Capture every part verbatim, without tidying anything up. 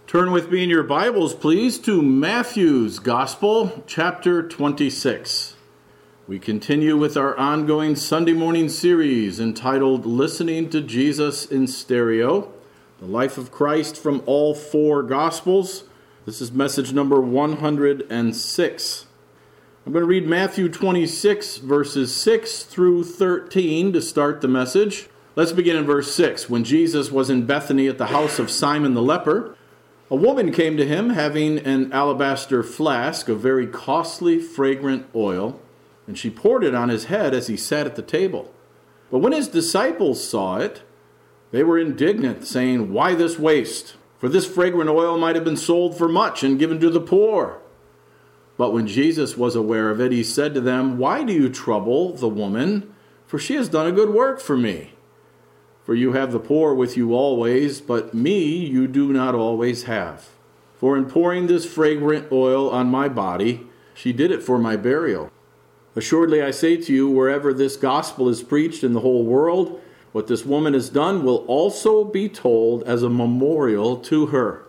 Turn with me in your Bibles, please, to Matthew's Gospel, chapter twenty-six. We continue with our ongoing Sunday morning series entitled Listening to Jesus in Stereo, the life of Christ from all four Gospels. This is message number one hundred six. I'm going to read Matthew twenty-six, verses six through thirteen to start the message. Let's begin in verse six. When Jesus was in Bethany at the house of Simon the leper, a woman came to him having an alabaster flask of very costly, fragrant oil, and she poured it on his head as he sat at the table. But when his disciples saw it, they were indignant, saying, "Why this waste? For this fragrant oil might have been sold for much and given to the poor." But when Jesus was aware of it, he said to them, "Why do you trouble the woman? For she has done a good work for me. For you have the poor with you always, but me you do not always have. For in pouring this fragrant oil on my body, she did it for my burial. Assuredly I say to you, wherever this gospel is preached in the whole world, what this woman has done will also be told as a memorial to her."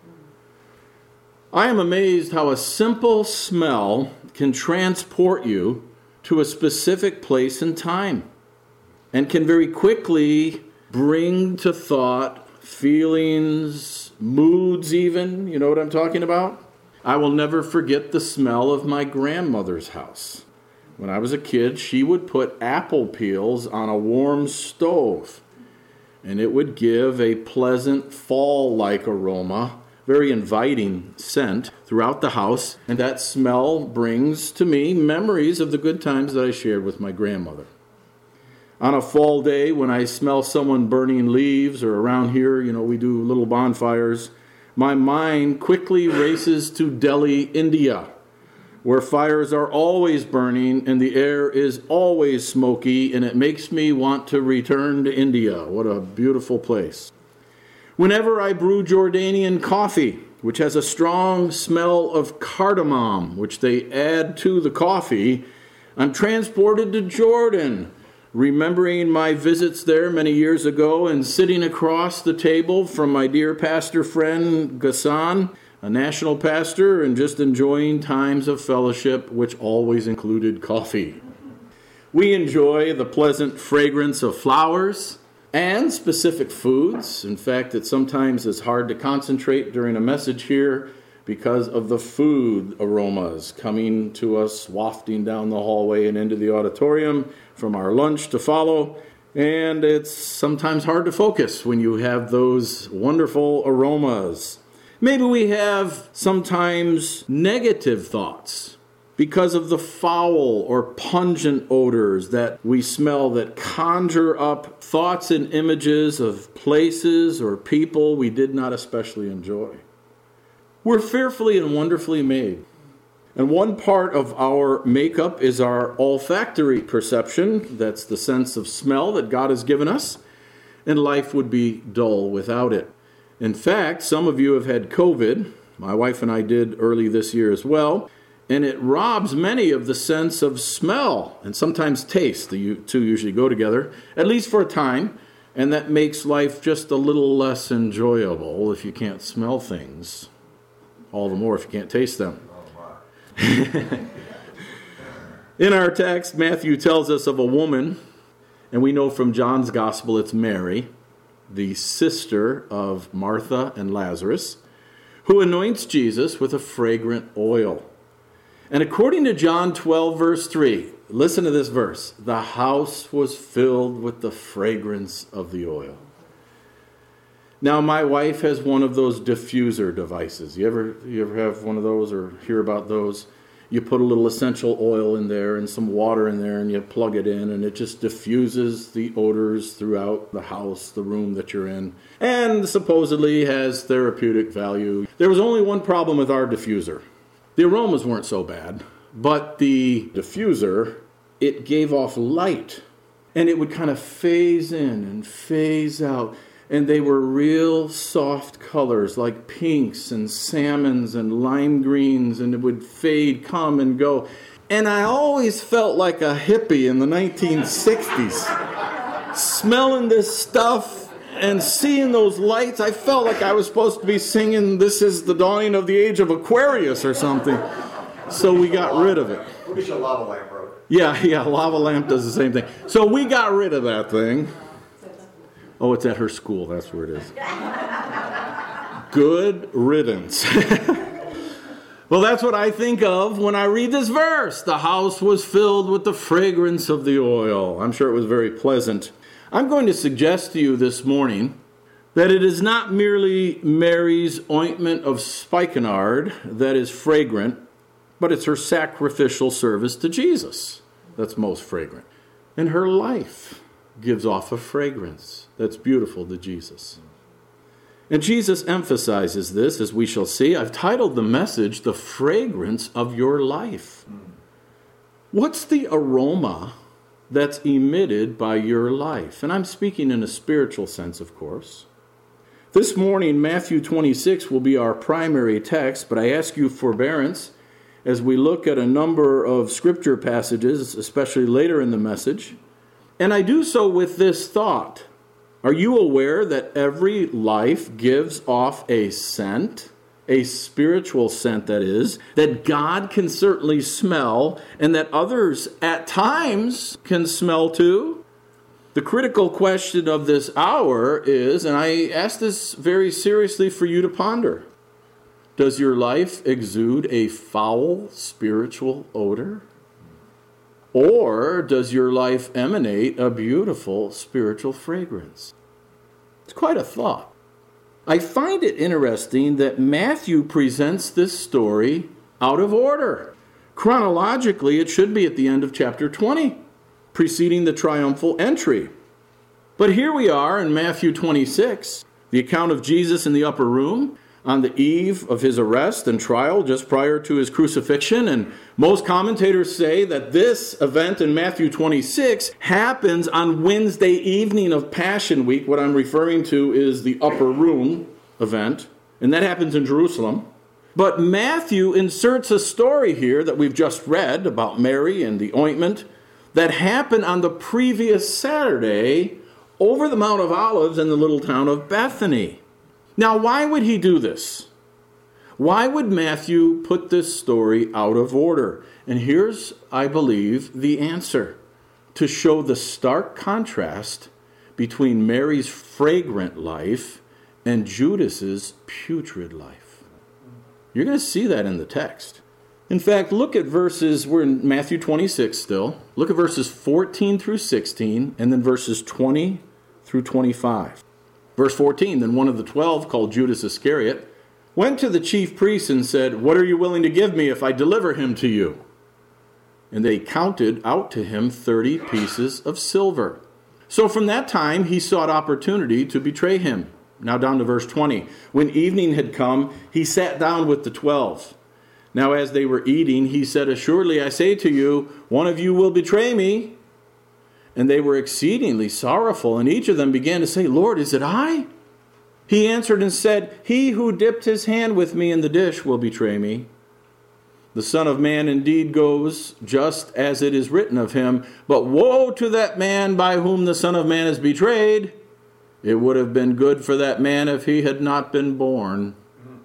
I am amazed how a simple smell can transport you to a specific place and time, and can very quickly bring to thought feelings, moods even. You know what I'm talking about? I will never forget the smell of my grandmother's house. When I was a kid, she would put apple peels on a warm stove, and it would give a pleasant fall-like aroma, very inviting scent throughout the house, and that smell brings to me memories of the good times that I shared with my grandmother. On a fall day, when I smell someone burning leaves, or around here, you know, we do little bonfires, my mind quickly races to Delhi, India, where fires are always burning and the air is always smoky, and it makes me want to return to India. What a beautiful place. Whenever I brew Jordanian coffee, which has a strong smell of cardamom, which they add to the coffee, I'm transported to Jordan, remembering my visits there many years ago and sitting across the table from my dear pastor friend Ghassan, a national pastor, and just enjoying times of fellowship, which always included coffee. We enjoy the pleasant fragrance of flowers and specific foods. In fact, it sometimes is hard to concentrate during a message here because of the food aromas coming to us, wafting down the hallway and into the auditorium from our lunch to follow. And it's sometimes hard to focus when you have those wonderful aromas. Maybe we have sometimes negative thoughts because of the foul or pungent odors that we smell that conjure up thoughts and images of places or people we did not especially enjoy. We're fearfully and wonderfully made. And one part of our makeup is our olfactory perception. That's the sense of smell that God has given us. And life would be dull without it. In fact, some of you have had COVID. My wife and I did early this year as well. And it robs many of the sense of smell and sometimes taste. The two usually go together, at least for a time. And that makes life just a little less enjoyable if you can't smell things. All the more if you can't taste them. In our text, Matthew tells us of a woman, and we know from John's Gospel it's Mary, the sister of Martha and Lazarus, who anoints Jesus with a fragrant oil. And according to John twelve, verse three, listen to this verse, the house was filled with the fragrance of the oil. Now, my wife has one of those diffuser devices. You ever you ever have one of those or hear about those? You put a little essential oil in there and some water in there and you plug it in and it just diffuses the odors throughout the house, the room that you're in, and supposedly has therapeutic value. There was only one problem with our diffuser. The aromas weren't so bad, but the diffuser, it gave off light and it would kind of phase in and phase out. And they were real soft colors like pinks and salmons and lime greens, and it would fade, come and go. And I always felt like a hippie in the nineteen sixties, smelling this stuff and seeing those lights, I felt like I was supposed to be singing "This is the Dawning of the Age of Aquarius" or something. So we got rid of it. We'll get you a lava lamp, bro. Yeah, yeah, lava lamp does the same thing. So we got rid of that thing. Oh, it's at her school. That's where it is. Good riddance. Well, that's what I think of when I read this verse. The house was filled with the fragrance of the oil. I'm sure it was very pleasant. I'm going to suggest to you this morning that it is not merely Mary's ointment of spikenard that is fragrant, but it's her sacrificial service to Jesus that's most fragrant. And her life gives off a fragrance that's beautiful to Jesus. And Jesus emphasizes this, as we shall see. I've titled the message, "The Fragrance of Your Life." What's the aroma that's emitted by your life? And I'm speaking in a spiritual sense, of course. This morning, Matthew twenty-six will be our primary text, but I ask you forbearance as we look at a number of scripture passages, especially later in the message. And I do so with this thought. Are you aware that every life gives off a scent, a spiritual scent that is, that God can certainly smell and that others at times can smell too? The critical question of this hour is, and I ask this very seriously for you to ponder, does your life exude a foul spiritual odor? Or does your life emanate a beautiful spiritual fragrance? It's quite a thought. I find it interesting that Matthew presents this story out of order. Chronologically, it should be at the end of chapter twenty, preceding the triumphal entry. But here we are in Matthew twenty-six, the account of Jesus in the upper room, on the eve of his arrest and trial just prior to his crucifixion. And most commentators say that this event in Matthew twenty-six happens on Wednesday evening of Passion Week. What I'm referring to is the upper room event, and that happens in Jerusalem. But Matthew inserts a story here that we've just read about Mary and the ointment that happened on the previous Saturday over the Mount of Olives in the little town of Bethany. Now, why would he do this? Why would Matthew put this story out of order? And here's, I believe, the answer. To show the stark contrast between Mary's fragrant life and Judas's putrid life. You're going to see that in the text. In fact, look at verses, we're in Matthew twenty-six still. Look at verses fourteen through sixteen, and then verses twenty through twenty-five. Verse fourteen, then one of the twelve, called Judas Iscariot, went to the chief priests and said, "What are you willing to give me if I deliver him to you?" And they counted out to him thirty pieces of silver. So from that time he sought opportunity to betray him. Now down to verse twenty. When evening had come, he sat down with the twelve. Now as they were eating, he said, "Assuredly I say to you, one of you will betray me." And they were exceedingly sorrowful, and each of them began to say, "Lord, is it I?" He answered and said, "He who dipped his hand with me in the dish will betray me. The Son of Man indeed goes just as it is written of him, but woe to that man by whom the Son of Man is betrayed. It would have been good for that man if he had not been born."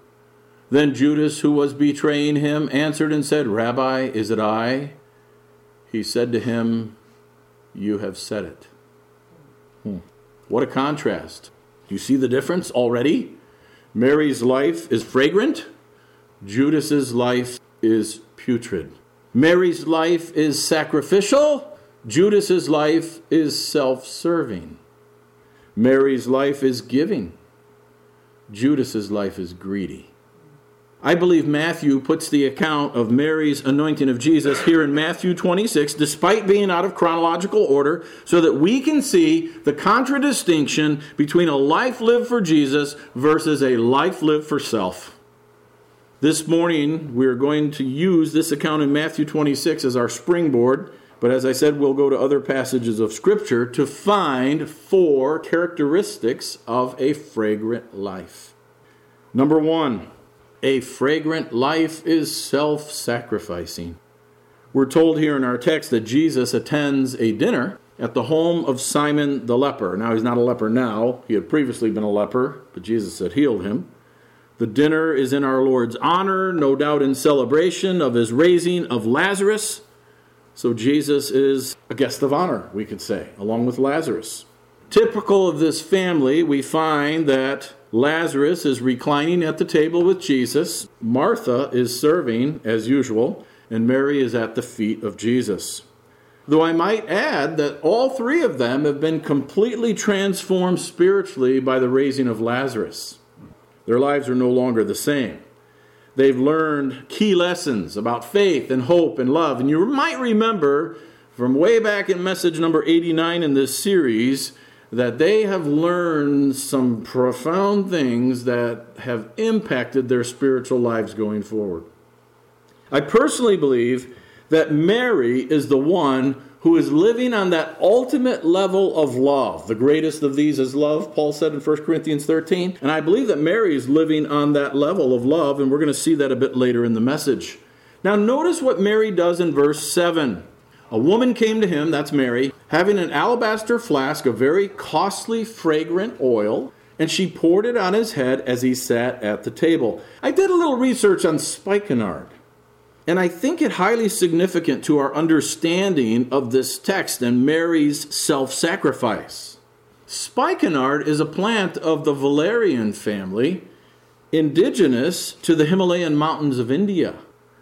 Then Judas, who was betraying him, answered and said, "Rabbi, is it I?" He said to him, "You have said it." Hmm. What a contrast. Do you see the difference already? Mary's life is fragrant. Judas's life is putrid. Mary's life is sacrificial. Judas's life is self-serving. Mary's life is giving. Judas's life is greedy. I believe Matthew puts the account of Mary's anointing of Jesus here in Matthew twenty-six, despite being out of chronological order, so that we can see the contradistinction between a life lived for Jesus versus a life lived for self. This morning, we're going to use this account in Matthew twenty-six as our springboard, but as I said, we'll go to other passages of Scripture to find four characteristics of a fragrant life. Number one, a fragrant life is self-sacrificing. We're told here in our text that Jesus attends a dinner at the home of Simon the leper. Now, he's not a leper now. He had previously been a leper, but Jesus had healed him. The dinner is in our Lord's honor, no doubt in celebration of his raising of Lazarus. So Jesus is a guest of honor, we could say, along with Lazarus. Typical of this family, we find that Lazarus is reclining at the table with Jesus. Martha is serving, as usual, and Mary is at the feet of Jesus. Though I might add that all three of them have been completely transformed spiritually by the raising of Lazarus. Their lives are no longer the same. They've learned key lessons about faith and hope and love. And you might remember from way back in message number eighty-nine in this series that they have learned some profound things that have impacted their spiritual lives going forward. I personally believe that Mary is the one who is living on that ultimate level of love. The greatest of these is love, Paul said in First Corinthians thirteen. And I believe that Mary is living on that level of love, and we're going to see that a bit later in the message. Now notice what Mary does in verse seven. A woman came to him, that's Mary, having an alabaster flask of very costly, fragrant oil, and she poured it on his head as he sat at the table. I did a little research on spikenard, and I think it highly significant to our understanding of this text and Mary's self-sacrifice. Spikenard is a plant of the valerian family, indigenous to the Himalayan mountains of India.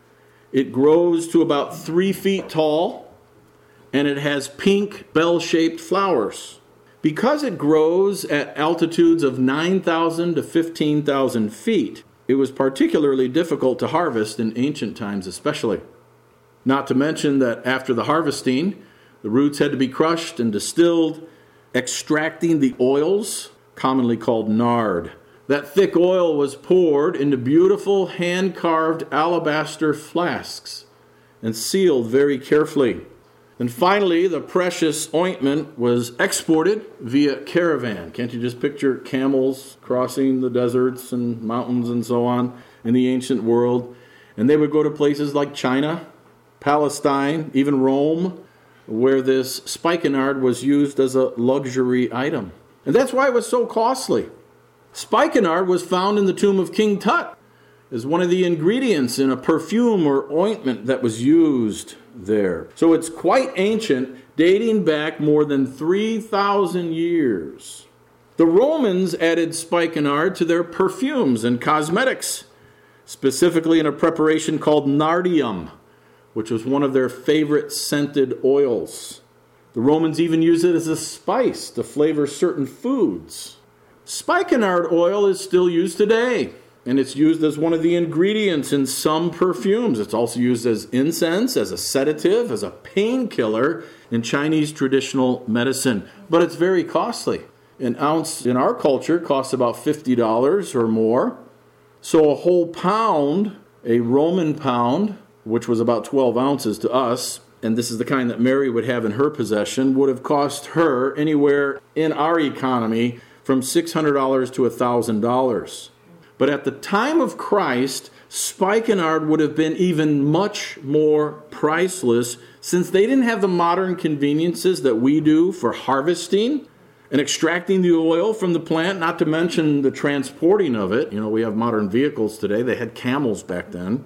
It grows to about three feet tall, and it has pink bell-shaped flowers. Because it grows at altitudes of nine thousand to fifteen thousand feet, it was particularly difficult to harvest in ancient times especially. Not to mention that after the harvesting, the roots had to be crushed and distilled, extracting the oils, commonly called nard. That thick oil was poured into beautiful hand-carved alabaster flasks and sealed very carefully. And finally, the precious ointment was exported via caravan. Can't you just picture camels crossing the deserts and mountains and so on in the ancient world? And they would go to places like China, Palestine, even Rome, where this spikenard was used as a luxury item. And that's why it was so costly. Spikenard was found in the tomb of King Tut as one of the ingredients in a perfume or ointment that was used there. So it's quite ancient, dating back more than three thousand years. The Romans added spikenard to their perfumes and cosmetics, specifically in a preparation called nardium, which was one of their favorite scented oils. The Romans even used it as a spice to flavor certain foods. Spikenard oil is still used today, and it's used as one of the ingredients in some perfumes. It's also used as incense, as a sedative, as a painkiller in Chinese traditional medicine. But it's very costly. An ounce in our culture costs about fifty dollars or more. So a whole pound, a Roman pound, which was about twelve ounces to us, and this is the kind that Mary would have in her possession, would have cost her anywhere in our economy from six hundred dollars to one thousand dollars. But at the time of Christ, spikenard would have been even much more priceless, since they didn't have the modern conveniences that we do for harvesting and extracting the oil from the plant, not to mention the transporting of it. You know, we have modern vehicles today. They had camels back then.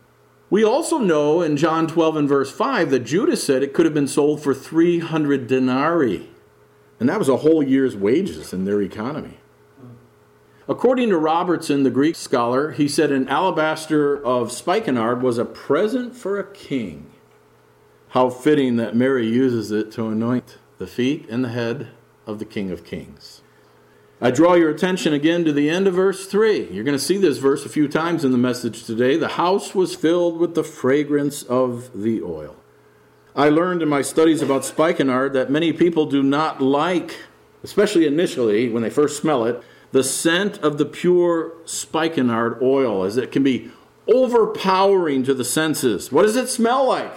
We also know in John twelve and verse five that Judas said it could have been sold for three hundred denarii. And that was a whole year's wages in their economy. According to Robertson, the Greek scholar, he said an alabaster of spikenard was a present for a king. How fitting that Mary uses it to anoint the feet and the head of the King of Kings. I draw your attention again to the end of verse three. You're going to see this verse a few times in the message today. The house was filled with the fragrance of the oil. I learned in my studies about spikenard that many people do not like, especially initially when they first smell it, the scent of the pure spikenard oil, as it can be overpowering to the senses. What does it smell like?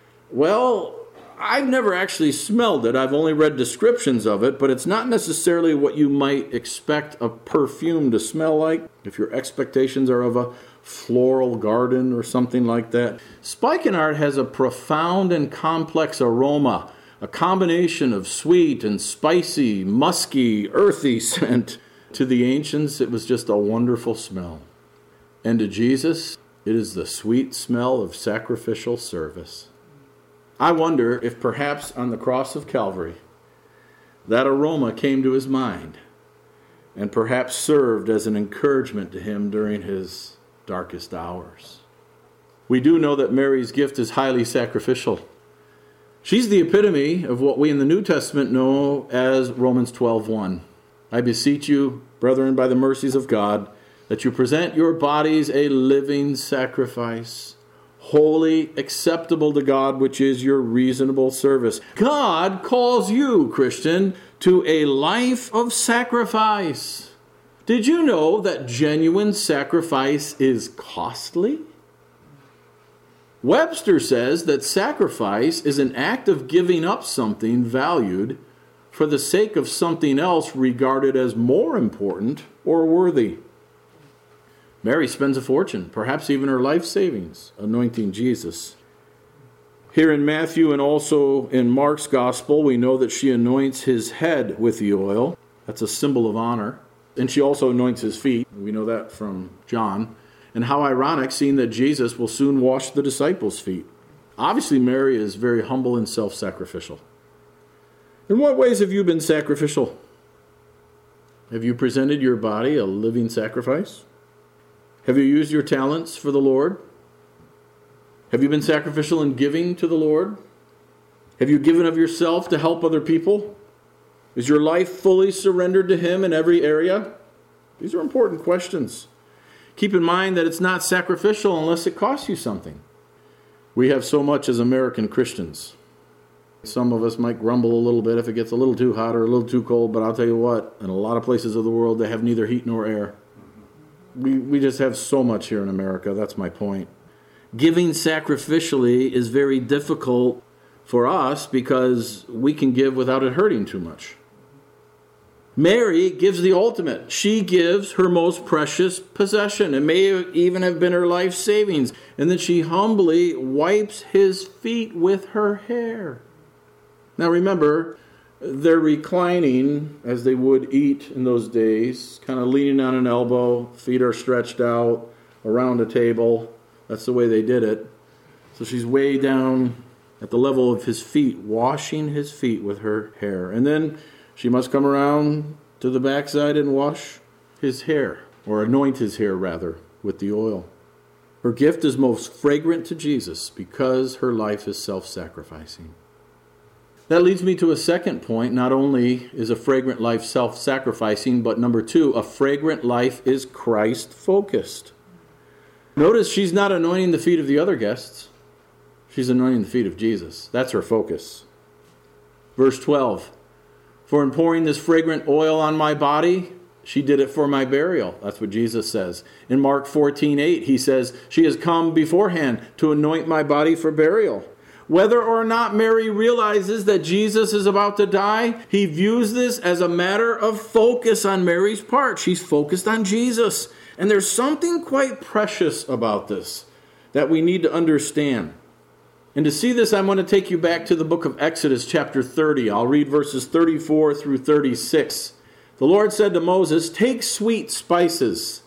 Well, I've never actually smelled it. I've only read descriptions of it, but it's not necessarily what you might expect a perfume to smell like, if your expectations are of a floral garden or something like that. Spikenard has a profound and complex aroma, a combination of sweet and spicy, musky, earthy scent. To the ancients, it was just a wonderful smell. And to Jesus, it is the sweet smell of sacrificial service. I wonder if perhaps on the cross of Calvary, that aroma came to his mind and perhaps served as an encouragement to him during his darkest hours. We do know that Mary's gift is highly sacrificial. She's the epitome of what we in the New Testament know as Romans twelve one. I beseech you, brethren, by the mercies of God, that you present your bodies a living sacrifice, holy, acceptable to God, which is your reasonable service. God calls you, Christian, to a life of sacrifice. Did you know that genuine sacrifice is costly? Webster says that sacrifice is an act of giving up something valued for the sake of something else regarded as more important or worthy. Mary spends a fortune, perhaps even her life savings, anointing Jesus. Here in Matthew and also in Mark's gospel, we know that she anoints his head with the oil. That's a symbol of honor. And she also anoints his feet. We know that from John. And how ironic, seeing that Jesus will soon wash the disciples' feet. Obviously, Mary is very humble and self-sacrificial. In what ways have you been sacrificial? Have you presented your body a living sacrifice? Have you used your talents for the Lord? Have you been sacrificial in giving to the Lord? Have you given of yourself to help other people? Is your life fully surrendered to Him in every area? These are important questions. Keep in mind that it's not sacrificial unless it costs you something. We have so much as American Christians. Some of us might grumble a little bit if it gets a little too hot or a little too cold, but I'll tell you what, in a lot of places of the world, they have neither heat nor air. We, we just have so much here in America. That's my point. Giving sacrificially is very difficult for us because we can give without it hurting too much. Mary gives the ultimate. She gives her most precious possession. It may even have been her life savings. And then she humbly wipes his feet with her hair. Now remember, they're reclining as they would eat in those days, kind of leaning on an elbow, feet are stretched out around a table. That's the way they did it. So she's way down at the level of his feet, washing his feet with her hair. And then she must come around to the backside and wash his hair, or anoint his hair rather, with the oil. Her gift is most fragrant to Jesus because her life is self-sacrificing. That leads me to a second point. Not only is a fragrant life self-sacrificing, but number two, a fragrant life is Christ-focused. Notice she's not anointing the feet of the other guests. She's anointing the feet of Jesus. That's her focus. Verse twelve, for in pouring this fragrant oil on my body, she did it for my burial. That's what Jesus says. In Mark fourteen eight, he says, she has come beforehand to anoint my body for burial. Whether or not Mary realizes that Jesus is about to die, he views this as a matter of focus on Mary's part. She's focused on Jesus. And there's something quite precious about this that we need to understand. And to see this, I'm going to take you back to the book of Exodus, chapter thirty. I'll read verses thirty-four through thirty-six. The Lord said to Moses, take sweet spices,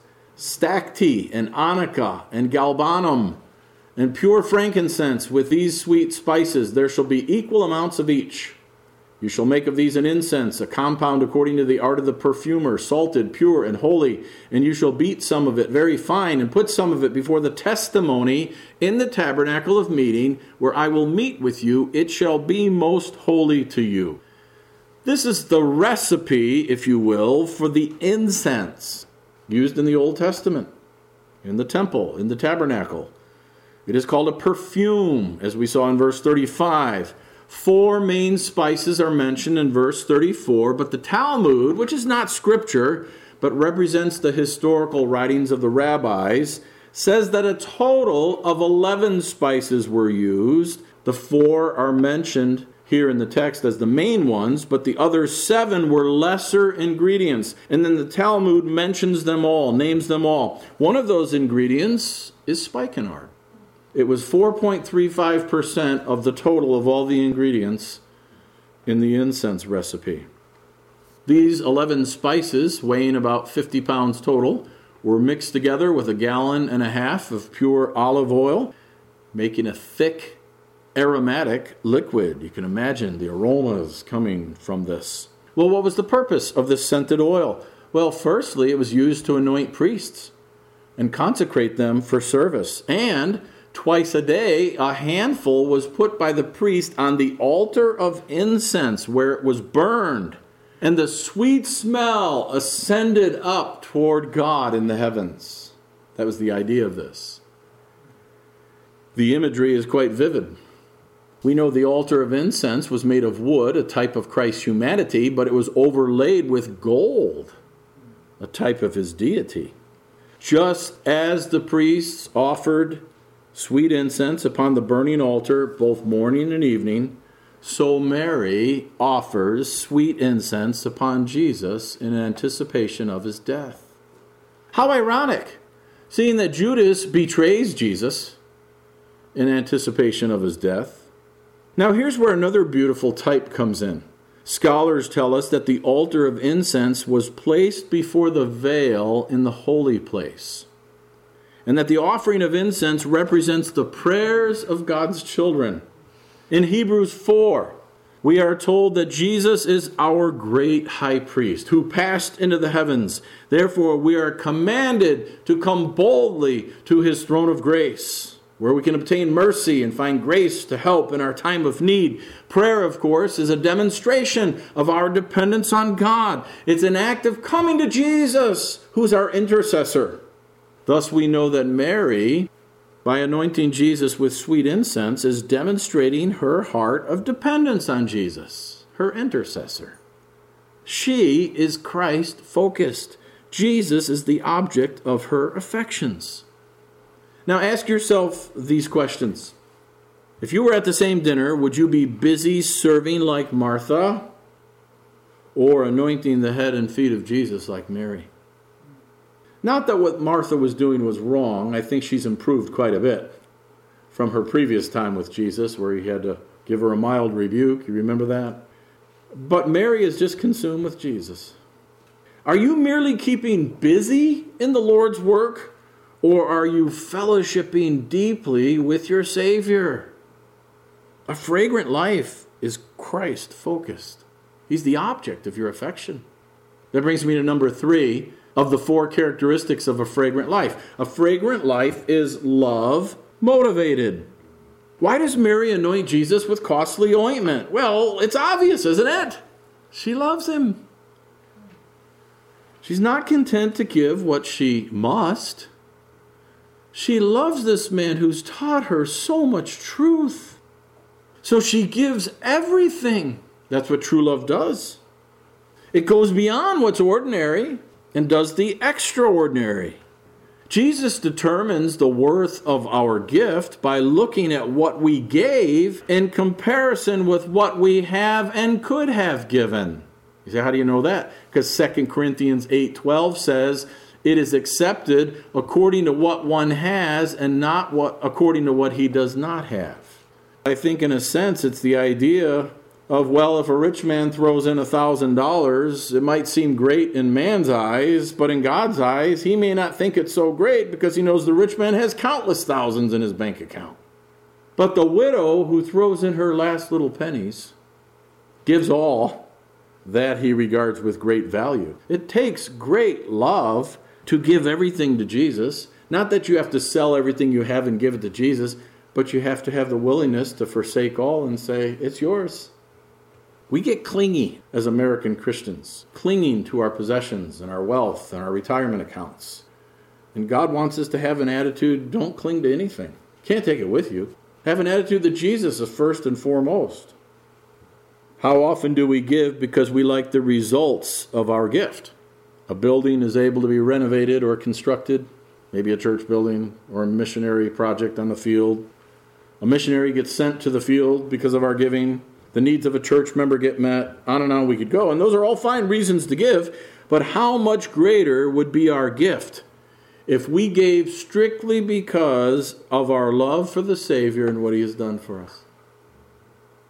stacte and onycha and galbanum, and pure frankincense with these sweet spices. There shall be equal amounts of each. You shall make of these an incense, a compound according to the art of the perfumer, salted, pure, and holy. And you shall beat some of it very fine, and put some of it before the testimony in the tabernacle of meeting, where I will meet with you. It shall be most holy to you. This is the recipe, if you will, for the incense used in the Old Testament, in the temple, in the tabernacle. It is called a perfume, as we saw in verse thirty-five. Four main spices are mentioned in verse thirty-four, but the Talmud, which is not scripture, but represents the historical writings of the rabbis, says that a total of eleven spices were used. The four are mentioned here in the text as the main ones, but the other seven were lesser ingredients. And then the Talmud mentions them all, names them all. One of those ingredients is spikenard. It was four point three five percent of the total of all the ingredients in the incense recipe. These eleven spices, weighing about fifty pounds total, were mixed together with a gallon and a half of pure olive oil, making a thick, aromatic liquid. You can imagine the aromas coming from this. Well, what was the purpose of this scented oil? Well, firstly, it was used to anoint priests and consecrate them for service. And twice a day, a handful was put by the priest on the altar of incense where it was burned. And the sweet smell ascended up toward God in the heavens. That was the idea of this. The imagery is quite vivid. We know the altar of incense was made of wood, a type of Christ's humanity, but it was overlaid with gold, a type of his deity. Just as the priests offered sweet incense upon the burning altar both morning and evening, so Mary offers sweet incense upon Jesus in anticipation of his death. How ironic, seeing that Judas betrays Jesus in anticipation of his death. Now here's where another beautiful type comes in. Scholars tell us that the altar of incense was placed before the veil in the holy place, and that the offering of incense represents the prayers of God's children. In Hebrews four, we are told that Jesus is our great high priest who passed into the heavens. Therefore, we are commanded to come boldly to his throne of grace, where we can obtain mercy and find grace to help in our time of need. Prayer, of course, is a demonstration of our dependence on God. It's an act of coming to Jesus, who's our intercessor. Thus, we know that Mary, by anointing Jesus with sweet incense, is demonstrating her heart of dependence on Jesus, her intercessor. She is Christ-focused. Jesus is the object of her affections. Now ask yourself these questions. If you were at the same dinner, would you be busy serving like Martha or anointing the head and feet of Jesus like Mary? Not that what Martha was doing was wrong. I think she's improved quite a bit from her previous time with Jesus, where he had to give her a mild rebuke. You remember that? But Mary is just consumed with Jesus. Are you merely keeping busy in the Lord's work, or are you fellowshipping deeply with your Savior? A fragrant life is Christ-focused. He's the object of your affection. That brings me to number three of the four characteristics of a fragrant life. A fragrant life is love motivated. Why does Mary anoint Jesus with costly ointment? Well, it's obvious, isn't it? She loves him. She's not content to give what she must. She loves this man who's taught her so much truth. So she gives everything. That's what true love does. It goes beyond what's ordinary and does the extraordinary. Jesus determines the worth of our gift by looking at what we gave in comparison with what we have and could have given. You say, how do you know that? Because Second Corinthians eight twelve says, it is accepted according to what one has and not what according to what he does not have. I think in a sense it's the idea of, well, if a rich man throws in a thousand dollars, it might seem great in man's eyes, but in God's eyes, he may not think it's so great because he knows the rich man has countless thousands in his bank account. But the widow who throws in her last little pennies gives all that he regards with great value. It takes great love to give everything to Jesus. Not that you have to sell everything you have and give it to Jesus, but you have to have the willingness to forsake all and say, it's yours. We get clingy as American Christians, clinging to our possessions and our wealth and our retirement accounts. And God wants us to have an attitude, don't cling to anything. Can't take it with you. Have an attitude that Jesus is first and foremost. How often do we give because we like the results of our gift? A building is able to be renovated or constructed, maybe a church building or a missionary project on the field. A missionary gets sent to the field because of our giving. The needs of a church member get met. On and on we could go. And those are all fine reasons to give. But how much greater would be our gift if we gave strictly because of our love for the Savior and what he has done for us?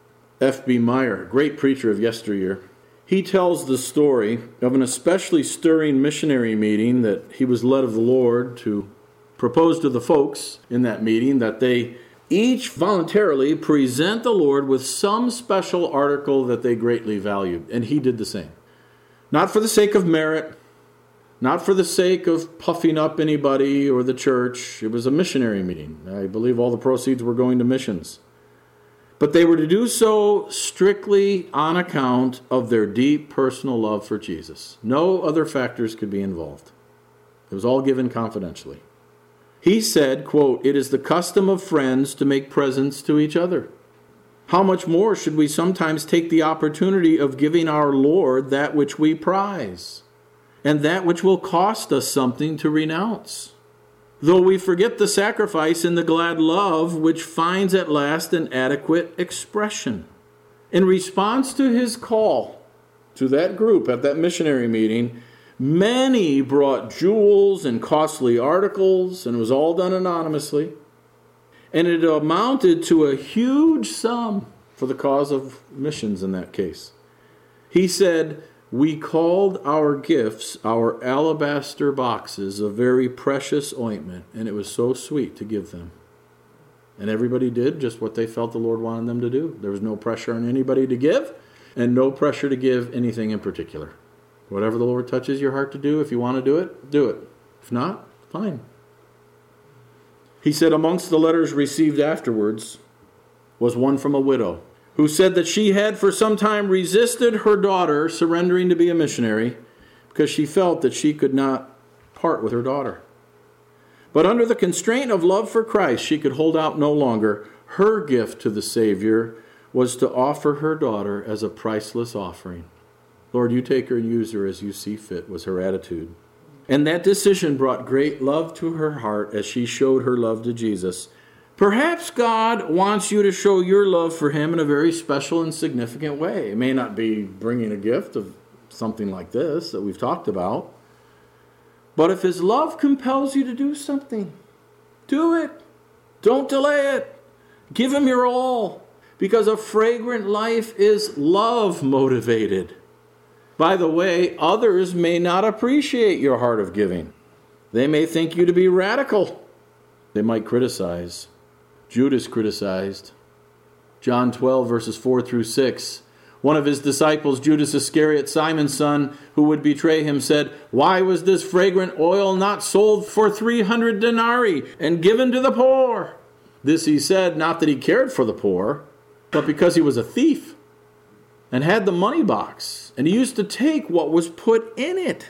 F B Meyer, great preacher of yesteryear, he tells the story of an especially stirring missionary meeting that he was led of the Lord to propose to the folks in that meeting that they each voluntarily present the Lord with some special article that they greatly valued. And he did the same. Not for the sake of merit, not for the sake of puffing up anybody or the church. It was a missionary meeting. I believe all the proceeds were going to missions. But they were to do so strictly on account of their deep personal love for Jesus. No other factors could be involved. It was all given confidentially. He said, quote, "It is the custom of friends to make presents to each other. How much more should we sometimes take the opportunity of giving our Lord that which we prize, and that which will cost us something to renounce? Though we forget the sacrifice in the glad love which finds at last an adequate expression." In response to his call to that group at that missionary meeting, many brought jewels and costly articles, and it was all done anonymously. And it amounted to a huge sum for the cause of missions in that case. He said, "We called our gifts our alabaster boxes of very precious ointment, and it was so sweet to give them." And everybody did just what they felt the Lord wanted them to do. There was no pressure on anybody to give, and no pressure to give anything in particular. Whatever the Lord touches your heart to do, if you want to do it, do it. If not, fine. He said amongst the letters received afterwards was one from a widow who said that she had for some time resisted her daughter surrendering to be a missionary because she felt that she could not part with her daughter. But under the constraint of love for Christ, she could hold out no longer. Her gift to the Savior was to offer her daughter as a priceless offering. "Lord, you take her and use her as you see fit," was her attitude. And that decision brought great love to her heart as she showed her love to Jesus. Perhaps God wants you to show your love for him in a very special and significant way. It may not be bringing a gift of something like this that we've talked about. But if his love compels you to do something, do it. Don't delay it. Give him your all. Because a fragrant life is love motivated. By the way, others may not appreciate your heart of giving. They may think you to be radical. They might criticize. Judas criticized. John twelve, verses four through six. One of his disciples, Judas Iscariot, Simon's son, who would betray him, said, "Why was this fragrant oil not sold for three hundred denarii and given to the poor?" This he said, not that he cared for the poor, but because he was a thief and had the money box, and he used to take what was put in it.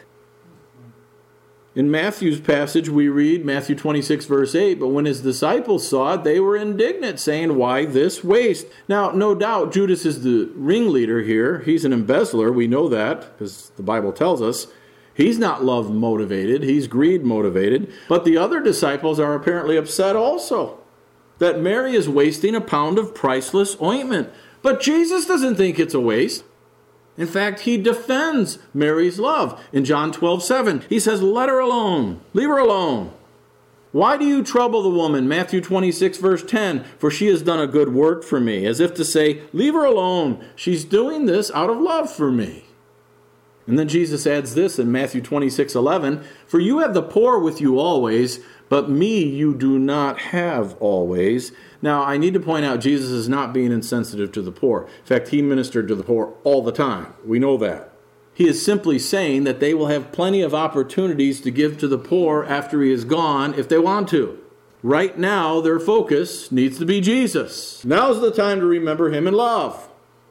In Matthew's passage we read, Matthew twenty-six, verse eight, "But when his disciples saw it, they were indignant, saying, 'Why this waste?'" Now, no doubt, Judas is the ringleader here. He's an embezzler. We know that, because the Bible tells us. He's not love motivated. He's greed motivated. But the other disciples are apparently upset also that Mary is wasting a pound of priceless ointment. But Jesus doesn't think it's a waste. In fact, he defends Mary's love. In John twelve, seven, he says, "Let her alone. Leave her alone. Why do you trouble the woman?" Matthew twenty-six, verse ten, "For she has done a good work for me." As if to say, leave her alone. She's doing this out of love for me. And then Jesus adds this in Matthew twenty-six, eleven, "For you have the poor with you always, but me you do not have always." Now, I need to point out Jesus is not being insensitive to the poor. In fact, he ministered to the poor all the time. We know that. He is simply saying that they will have plenty of opportunities to give to the poor after he is gone if they want to. Right now, their focus needs to be Jesus. Now's the time to remember him in love.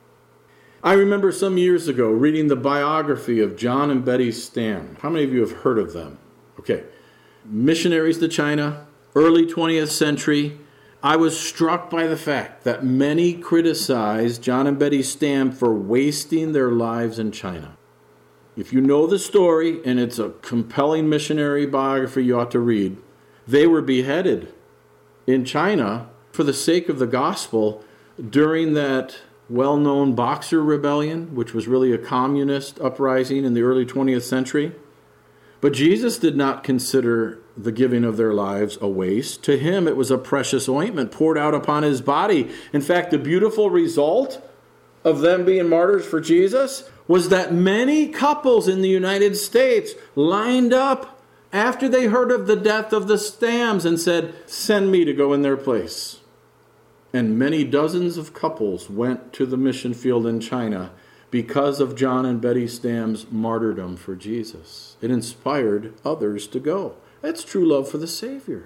I remember some years ago reading the biography of John and Betty Stam. How many of you have heard of them? Okay. Missionaries to China, early twentieth century. I was struck by the fact that many criticized John and Betty Stam for wasting their lives in China. If you know the story, and it's a compelling missionary biography you ought to read, they were beheaded in China for the sake of the gospel during that well-known Boxer Rebellion, which was really a communist uprising in the early twentieth century. But Jesus did not consider the giving of their lives a waste. To him, it was a precious ointment poured out upon his body. In fact, the beautiful result of them being martyrs for Jesus was that many couples in the United States lined up after they heard of the death of the Stamms and said, "Send me to go in their place." And many dozens of couples went to the mission field in China because of John and Betty Stamm's martyrdom for Jesus. It inspired others to go. That's true love for the Savior.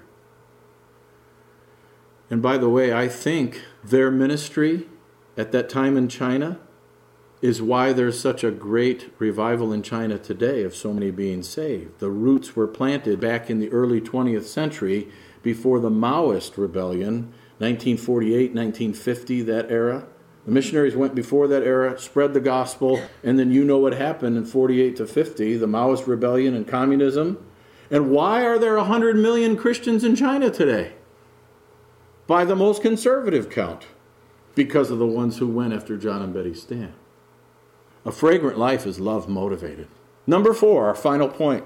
And by the way, I think their ministry at that time in China is why there's such a great revival in China today of so many being saved. The roots were planted back in the early twentieth century before the Maoist rebellion, nineteen forty-eight, nineteen fifty, that era. The missionaries went before that era, spread the gospel, and then you know what happened in forty-eight to fifty, the Maoist rebellion and communism. And why are there one hundred million Christians in China today? By the most conservative count, because of the ones who went after John and Betty Stamm. A fragrant life is love motivated. Number four, our final point.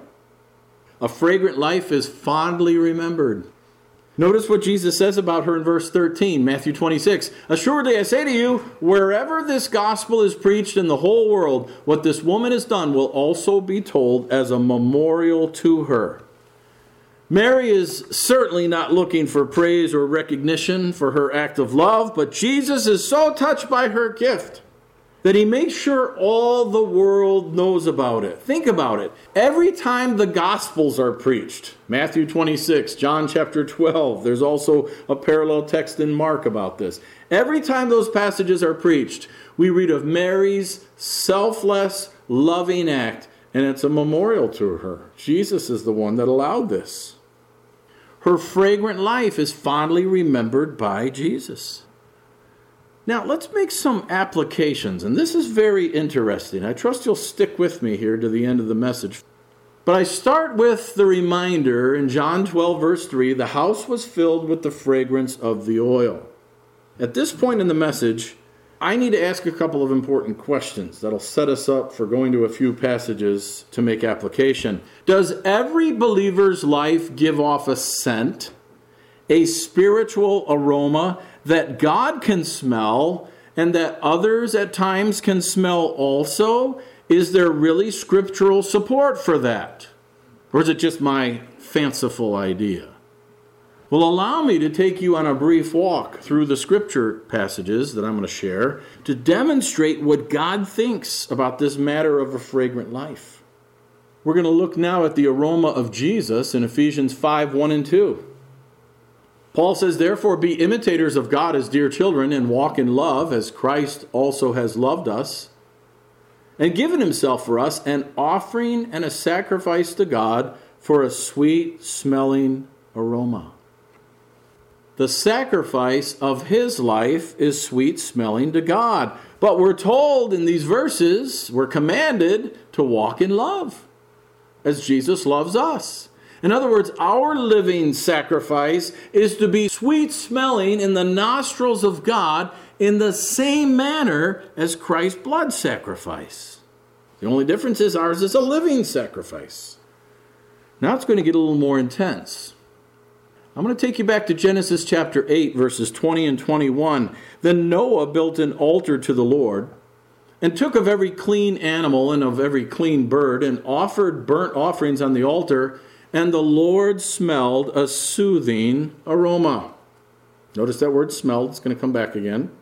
A fragrant life is fondly remembered. Notice what Jesus says about her in verse thirteen, Matthew twenty-six. "Assuredly I say to you, wherever this gospel is preached in the whole world, what this woman has done will also be told as a memorial to her." Mary is certainly not looking for praise or recognition for her act of love, but Jesus is so touched by her gift that he makes sure all the world knows about it. Think about it. Every time the Gospels are preached, Matthew twenty-six, John chapter twelve, there's also a parallel text in Mark about this. Every time those passages are preached, we read of Mary's selfless, loving act, and it's a memorial to her. Jesus is the one that allowed this. Her fragrant life is fondly remembered by Jesus. Now, let's make some applications, and this is very interesting. I trust you'll stick with me here to the end of the message. But I start with the reminder in John twelve, verse three, the house was filled with the fragrance of the oil. At this point in the message, I need to ask a couple of important questions that'll set us up for going to a few passages to make application. Does every believer's life give off a scent, a spiritual aroma that God can smell and that others at times can smell also? Is there really scriptural support for that? Or is it just my fanciful idea? Well, allow me to take you on a brief walk through the scripture passages that I'm going to share to demonstrate what God thinks about this matter of a fragrant life. We're going to look now at the aroma of Jesus in Ephesians five, one and two. Paul says, "Therefore be imitators of God as dear children, and walk in love as Christ also has loved us, and given himself for us, an offering and a sacrifice to God for a sweet-smelling aroma." The sacrifice of his life is sweet-smelling to God. But we're told in these verses, we're commanded to walk in love, as Jesus loves us. In other words, our living sacrifice is to be sweet-smelling in the nostrils of God in the same manner as Christ's blood sacrifice. The only difference is ours is a living sacrifice. Now it's going to get a little more intense. I'm going to take you back to Genesis chapter eight, verses twenty and twenty-one. "Then Noah built an altar to the Lord, and took of every clean animal and of every clean bird, and offered burnt offerings on the altar, and the Lord smelled a soothing aroma." Notice that word smelled. It's going to come back again.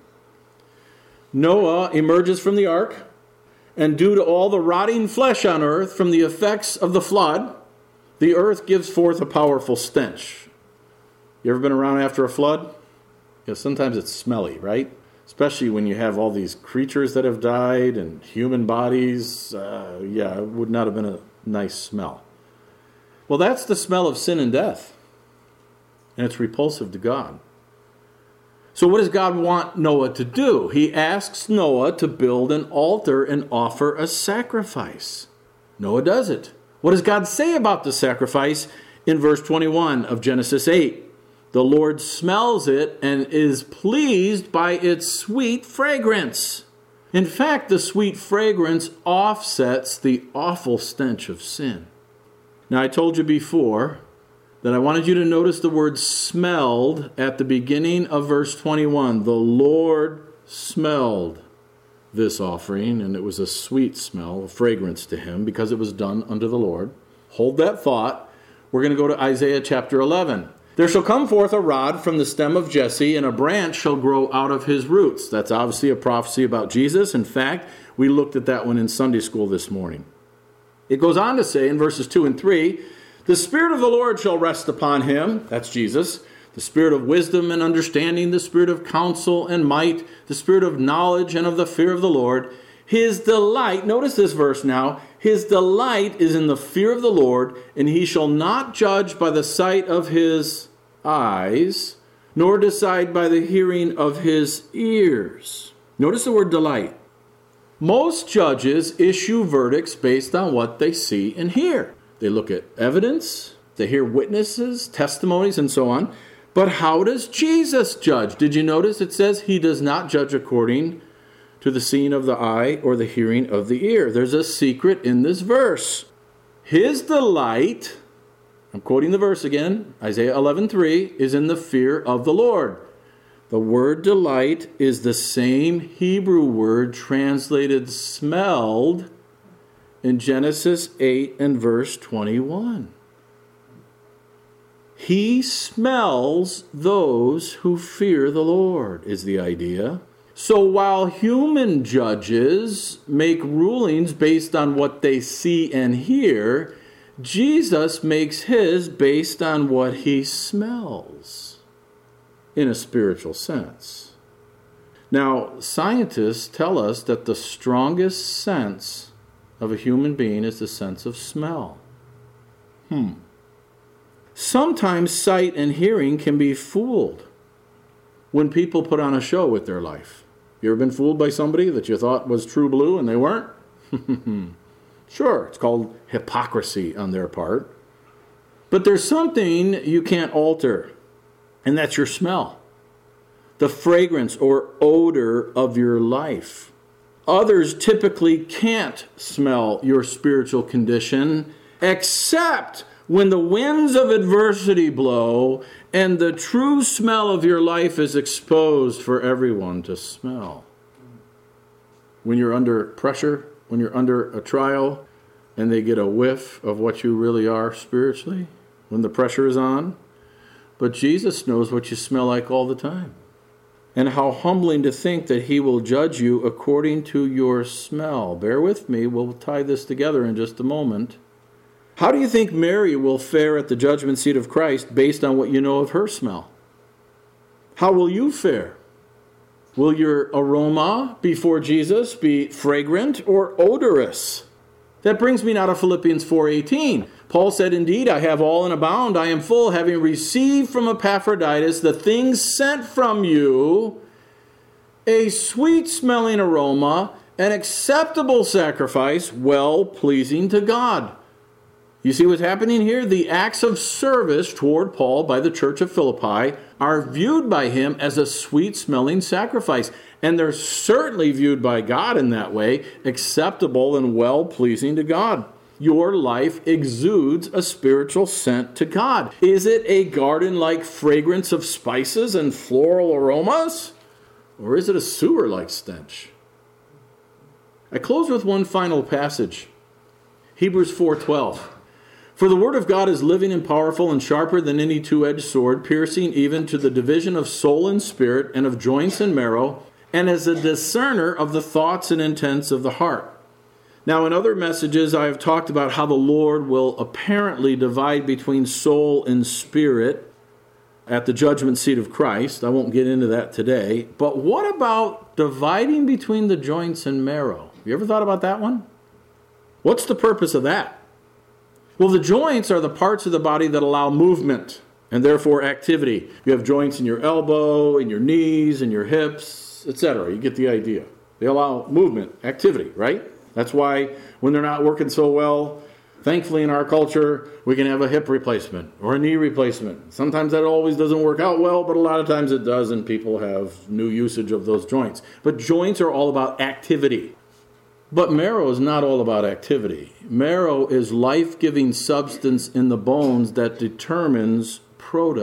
Noah emerges from the ark, and due to all the rotting flesh on earth from the effects of the flood, the earth gives forth a powerful stench. You ever been around after a flood? Yeah, sometimes it's smelly, right? Especially when you have all these creatures that have died and human bodies. Uh, yeah, it would not have been a nice smell. Well, that's the smell of sin and death. And it's repulsive to God. So what does God want Noah to do? He asks Noah to build an altar and offer a sacrifice. Noah does it. What does God say about the sacrifice? In verse twenty-one of Genesis eight, "The Lord smells it and is pleased by its sweet fragrance." In fact, the sweet fragrance offsets the awful stench of sin. Now, I told you before that I wanted you to notice the word smelled at the beginning of verse twenty-one. The Lord smelled. this offering, and it was a sweet smell, a fragrance to him, because it was done unto the Lord. Hold that thought. We're going to go to Isaiah chapter eleven. There shall come forth a rod from the stem of Jesse, and a branch shall grow out of his roots. That's obviously a prophecy about Jesus. In fact, we looked at that one in Sunday school this morning. It goes on to say in verses two and three, the Spirit of the Lord shall rest upon him, that's Jesus, the Spirit of wisdom and understanding, the Spirit of counsel and might, the Spirit of knowledge and of the fear of the Lord. His delight, notice this verse now, his delight is in the fear of the Lord, and he shall not judge by the sight of his eyes, nor decide by the hearing of his ears. Notice the word delight. Most judges issue verdicts based on what they see and hear. They look at evidence, they hear witnesses, testimonies, and so on. But how does Jesus judge? Did you notice it says he does not judge according to the seeing of the eye or the hearing of the ear? There's a secret in this verse. His delight, I'm quoting the verse again, Isaiah eleven three, is in the fear of the Lord. The word delight is the same Hebrew word translated smelled in Genesis eight and verse twenty-one. He smells those who fear the Lord, is the idea. So while human judges make rulings based on what they see and hear, Jesus makes his based on what he smells, in a spiritual sense. Now, scientists tell us that the strongest sense of a human being is the sense of smell. Hmm. Sometimes sight and hearing can be fooled when people put on a show with their life. You ever been fooled by somebody that you thought was true blue and they weren't? Sure, it's called hypocrisy on their part. But there's something you can't alter, and that's your smell. The fragrance or odor of your life. Others typically can't smell your spiritual condition except when the winds of adversity blow and the true smell of your life is exposed for everyone to smell. When you're under pressure, when you're under a trial, and they get a whiff of what you really are spiritually, when the pressure is on. But Jesus knows what you smell like all the time. And how humbling to think that he will judge you according to your smell. Bear with me, we'll tie this together in just a moment. How do you think Mary will fare at the judgment seat of Christ based on what you know of her smell? How will you fare? Will your aroma before Jesus be fragrant or odorous? That brings me now to Philippians four eighteen. Paul said, indeed, I have all and abound. I am full, having received from Epaphroditus the things sent from you, a sweet-smelling aroma, an acceptable sacrifice, well-pleasing to God. You see what's happening here? The acts of service toward Paul by the church of Philippi are viewed by him as a sweet-smelling sacrifice. And they're certainly viewed by God in that way, acceptable and well-pleasing to God. Your life exudes a spiritual scent to God. Is it a garden-like fragrance of spices and floral aromas? Or is it a sewer-like stench? I close with one final passage. Hebrews four twelve. For the word of God is living and powerful and sharper than any two-edged sword, piercing even to the division of soul and spirit and of joints and marrow, and as a discerner of the thoughts and intents of the heart. Now, in other messages, I have talked about how the Lord will apparently divide between soul and spirit at the judgment seat of Christ. I won't get into that today. But what about dividing between the joints and marrow? You ever thought about that one? What's the purpose of that? Well, the joints are the parts of the body that allow movement and therefore activity. You have joints in your elbow, in your knees, in your hips, et cetera. You get the idea. They allow movement, activity, right? That's why when they're not working so well, thankfully in our culture, we can have a hip replacement or a knee replacement. Sometimes that always doesn't work out well, but a lot of times it does, and people have new usage of those joints. But joints are all about activity. But marrow is not all about activity. Marrow is life-giving substance in the bones that determines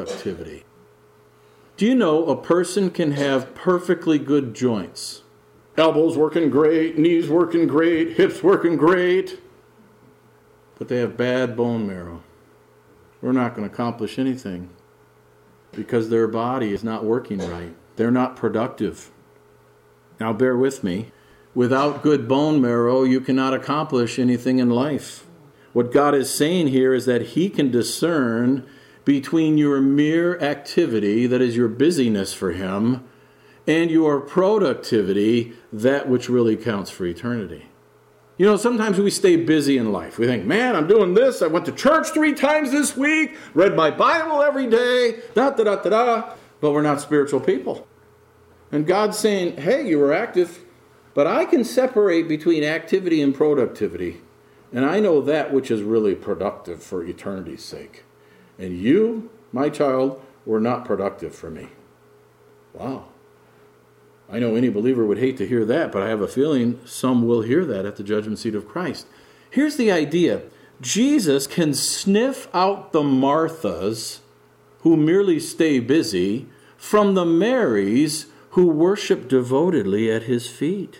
productivity. Do you know a person can have perfectly good joints elbows working great, knees working great, hips working great, but they have bad bone marrow. We're not going to accomplish anything because their body is not working right. They're not productive. Now bear with me. Without good bone marrow, you cannot accomplish anything in life. What God is saying here is that He can discern between your mere activity, that is your busyness for Him, and your productivity, that which really counts for eternity. You know, sometimes we stay busy in life. We think, man, I'm doing this. I went to church three times this week, read my Bible every day, da da da da da. But we're not spiritual people. And God's saying, hey, you were active, but I can separate between activity and productivity. And I know that which is really productive for eternity's sake. And you, my child, were not productive for me. Wow. I know any believer would hate to hear that, but I have a feeling some will hear that at the judgment seat of Christ. Here's the idea. Jesus can sniff out the Marthas who merely stay busy from the Marys who worship devotedly at His feet.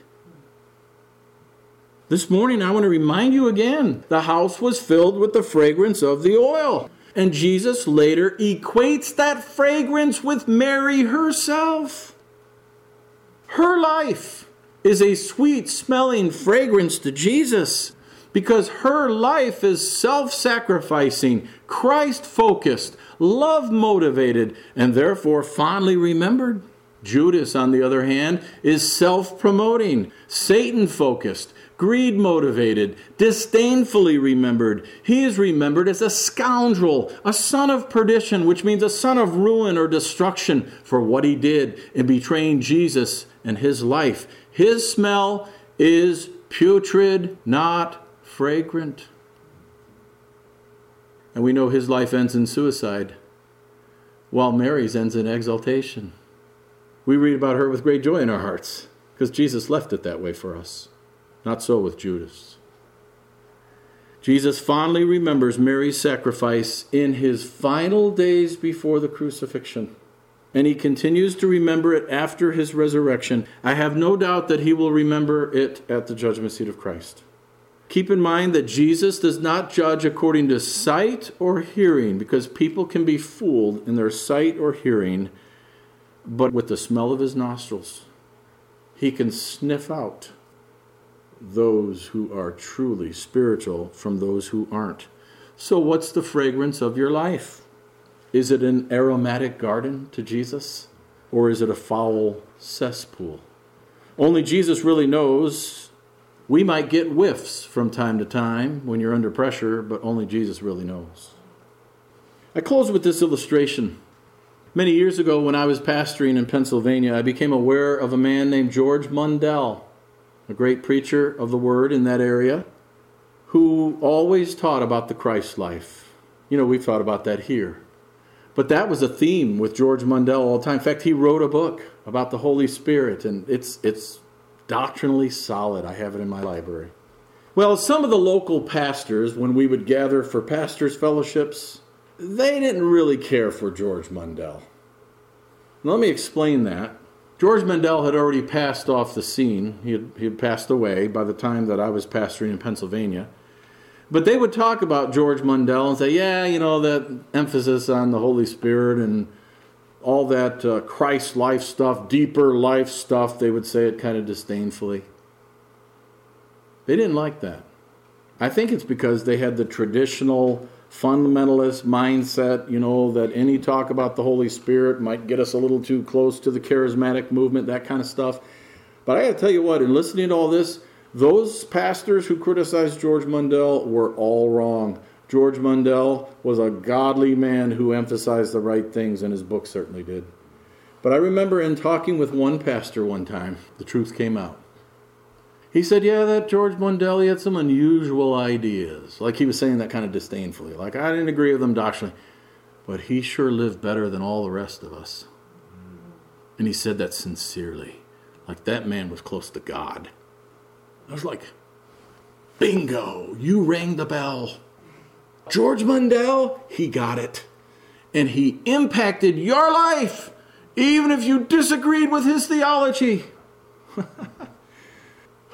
This morning I want to remind you again, the house was filled with the fragrance of the oil. And Jesus later equates that fragrance with Mary herself. Her life is a sweet-smelling fragrance to Jesus because her life is self-sacrificing, Christ-focused, love-motivated, and therefore fondly remembered. Judas, on the other hand, is self-promoting, Satan-focused, greed-motivated, disdainfully remembered. He is remembered as a scoundrel, a son of perdition, which means a son of ruin or destruction for what he did in betraying Jesus and His life. His smell is putrid, not fragrant. And we know his life ends in suicide, while Mary's ends in exaltation. We read about her with great joy in our hearts, because Jesus left it that way for us. Not so with Judas. Jesus fondly remembers Mary's sacrifice in His final days before the crucifixion. And He continues to remember it after His resurrection. I have no doubt that He will remember it at the judgment seat of Christ. Keep in mind that Jesus does not judge according to sight or hearing, because people can be fooled in their sight or hearing, but with the smell of His nostrils, He can sniff out those who are truly spiritual from those who aren't. So what's the fragrance of your life? Is it an aromatic garden to Jesus? Or is it a foul cesspool? Only Jesus really knows. We might get whiffs from time to time when you're under pressure, but only Jesus really knows. I close with this illustration. Many years ago when I was pastoring in Pennsylvania, I became aware of a man named George Mundell, a great preacher of the Word in that area, who always taught about the Christ life. You know, we've thought about that here. But that was a theme with George Mundell all the time. In fact, he wrote a book about the Holy Spirit, and it's it's doctrinally solid. I have it in my library. Well, some of the local pastors, when we would gather for pastors' fellowships, they didn't really care for George Mundell. Let me explain that. George Mundell had already passed off the scene. He had, he had passed away by the time that I was pastoring in Pennsylvania. But they would talk about George Mundell and say, yeah, you know, that emphasis on the Holy Spirit and all that uh, Christ life stuff, deeper life stuff, they would say it kind of disdainfully. They didn't like that. I think it's because they had the traditional fundamentalist mindset, you know, that any talk about the Holy Spirit might get us a little too close to the charismatic movement, that kind of stuff. But I got to tell you what, in listening to all this, those pastors who criticized George Mundell were all wrong. George Mundell was a godly man who emphasized the right things, and his book certainly did. But I remember in talking with one pastor one time, the truth came out. He said, yeah, that George Mundell, he had some unusual ideas. Like he was saying that kind of disdainfully. Like, I didn't agree with him doctrinally. But he sure lived better than all the rest of us. And he said that sincerely. Like that man was close to God. I was like, bingo, you rang the bell. George Mundell, he got it. And he impacted your life, even if you disagreed with his theology.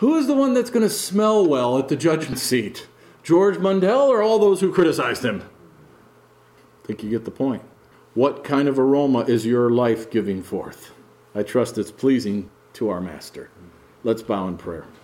Who is the one that's going to smell well at the judgment seat? George Mundell or all those who criticized him? I think you get the point. What kind of aroma is your life giving forth? I trust it's pleasing to our Master. Let's bow in prayer.